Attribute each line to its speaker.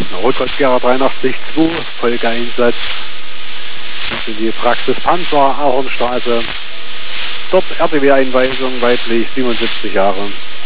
Speaker 1: Rotgoldgera 83-2, Folgeeinsatz in die Praxis Panzer, Ahornstraße. Dort RTW-Einweisung, weiblich, 77 Jahre.